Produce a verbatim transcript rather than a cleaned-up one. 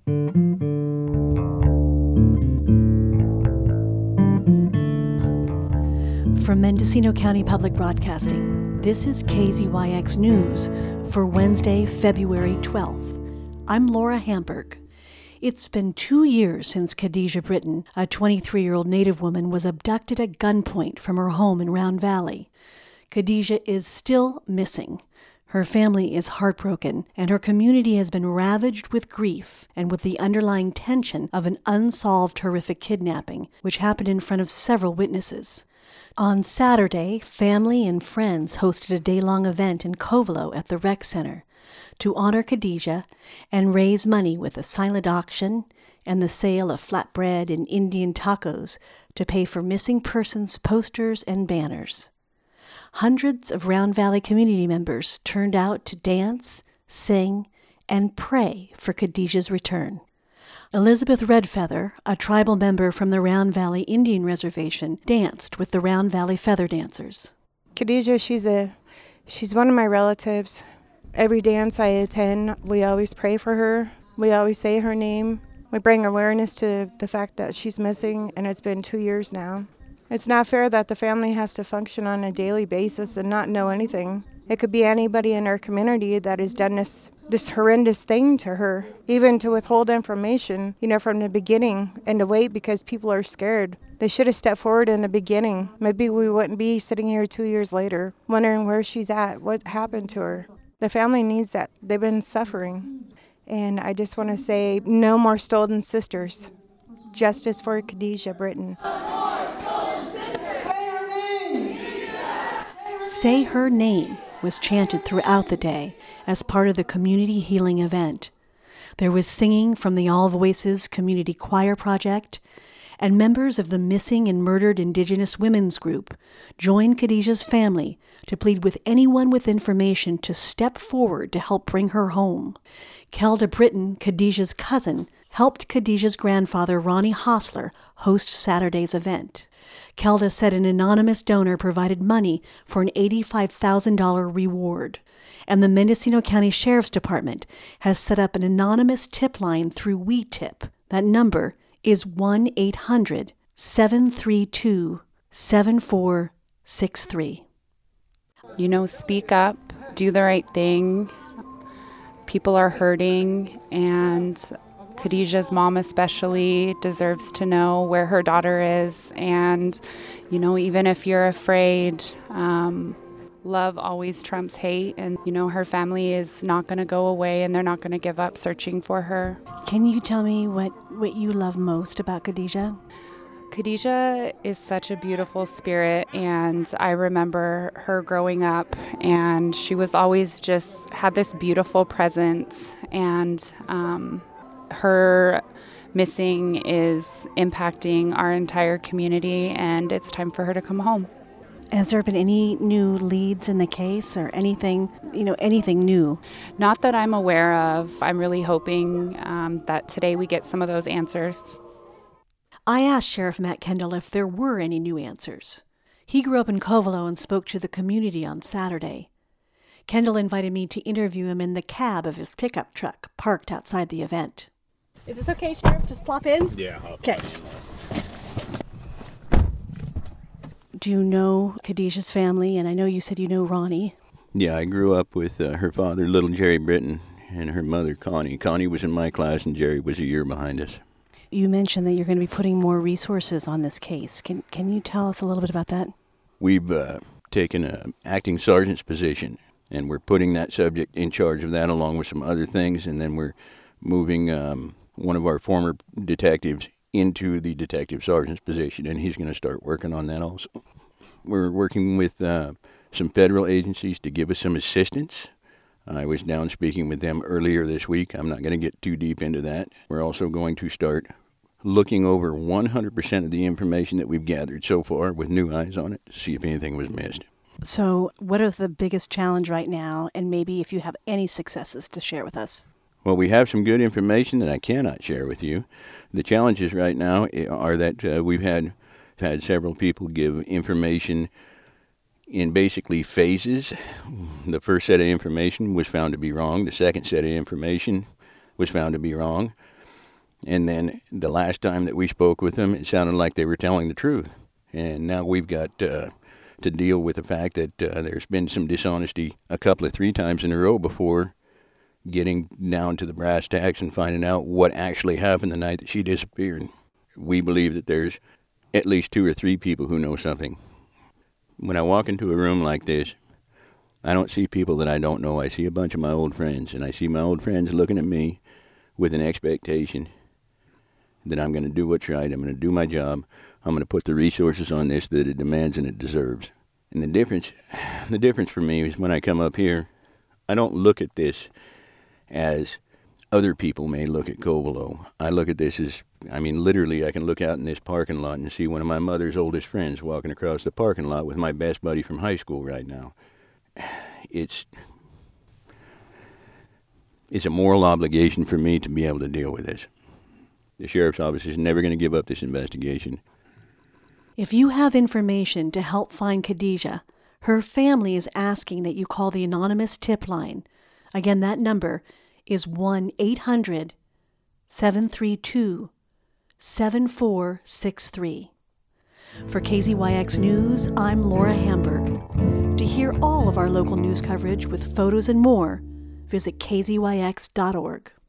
From Mendocino County Public Broadcasting, this is K Z Y X News for Wednesday, February twelfth. I'm Laura Hamburg. It's been two years since Khadijah Britton, a twenty-three-year-old Native woman, was abducted at gunpoint from her home in Round Valley. Khadijah is still missing. Her family is heartbroken, and her community has been ravaged with grief and with the underlying tension of an unsolved horrific kidnapping, which happened in front of several witnesses. On Saturday, family and friends hosted a day-long event in Covelo at the Rec Center to honor Khadijah and raise money with a silent auction and the sale of flatbread and Indian tacos to pay for missing persons posters and banners. Hundreds of Round Valley community members turned out to dance, sing, and pray for Khadijah's return. Elizabeth Redfeather, a tribal member from the Round Valley Indian Reservation, danced with the Round Valley Feather Dancers. Khadijah, she's a, she's one of my relatives. Every dance I attend, we always pray for her. We always say her name. We bring awareness to the fact that she's missing, and it's been two years now. It's not fair that the family has to function on a daily basis and not know anything. It could be anybody in our community that has done this this horrendous thing to her, even to withhold information, you know, from the beginning and to wait because people are scared. They should have stepped forward in the beginning. Maybe we wouldn't be sitting here two years later wondering where she's at, what happened to her. The family needs that. They've been suffering. And I just want to say, no more stolen sisters. Justice for Khadijah Britton. Say Her Name was chanted throughout the day as part of the community healing event. There was singing from the All Voices Community Choir Project, and members of the Missing and Murdered Indigenous Women's Group joined Khadijah's family to plead with anyone with information to step forward to help bring her home. Kelda Britton, Khadijah's cousin, helped Khadijah's grandfather, Ronnie Hostler, host Saturday's event. Kelda said an anonymous donor provided money for an eighty-five thousand dollars reward, and the Mendocino County Sheriff's Department has set up an anonymous tip line through We Tip. That number is one eight hundred, seven three two, seven four six three. You know, speak up, do the right thing. People are hurting, and Khadijah's mom especially deserves to know where her daughter is. And, you know, even if you're afraid, um, love always trumps hate. And, you know, her family is not going to go away, and they're not going to give up searching for her. Can you tell me what, what you love most about Khadijah? Khadijah is such a beautiful spirit, and I remember her growing up, and she was always just had this beautiful presence, and um, her missing is impacting our entire community, and it's time for her to come home. Has there been any new leads in the case or anything, you know, anything new? Not that I'm aware of. I'm really hoping um, that today we get some of those answers. I asked Sheriff Matt Kendall if there were any new answers. He grew up in Covelo and spoke to the community on Saturday. Kendall invited me to interview him in the cab of his pickup truck parked outside the event. Is this okay, Sheriff? Just plop in? Yeah. Okay. Do you know Khadijah's family? And I know you said you know Ronnie. Yeah, I grew up with uh, her father, little Jerry Britton, and her mother, Connie. Connie was in my class, and Jerry was a year behind us. You mentioned that you're going to be putting more resources on this case. Can can you tell us a little bit about that? We've uh, taken an acting sergeant's position, and we're putting that subject in charge of that along with some other things, and then we're moving um, one of our former detectives into the detective sergeant's position, and he's going to start working on that also. We're working with uh, some federal agencies to give us some assistance. I was down speaking with them earlier this week. I'm not going to get too deep into that. We're also going to start looking over one hundred percent of the information that we've gathered so far with new eyes on it to see if anything was missed. So what is the biggest challenge right now, and maybe if you have any successes to share with us? Well, we have some good information that I cannot share with you. The challenges right now are that uh, we've had had several people give information in basically phases. The first set of information was found to be wrong. The second set of information was found to be wrong. And then the last time that we spoke with them, it sounded like they were telling the truth. And now we've got uh, to deal with the fact that uh, there's been some dishonesty a couple of three times in a row before getting down to the brass tacks and finding out what actually happened the night that she disappeared. We believe that there's at least two or three people who know something. When I walk into a room like this, I don't see people that I don't know. I see a bunch of my old friends, and I see my old friends looking at me with an expectation that I'm going to do what's right. I'm going to do my job. I'm going to put the resources on this that it demands and it deserves. And the difference, the difference for me is when I come up here, I don't look at this as other people may look at Covelo. I look at this as, I mean, literally, I can look out in this parking lot and see one of my mother's oldest friends walking across the parking lot with my best buddy from high school right now. It's, it's a moral obligation for me to be able to deal with this. The sheriff's office is never going to give up this investigation. If you have information to help find Khadijah, her family is asking that you call the anonymous tip line. Again, that number is one eight hundred seven three two seven four six three. For K Z Y X News, I'm Laura Hamburg. To hear all of our local news coverage with photos and more, visit K Z Y X dot org.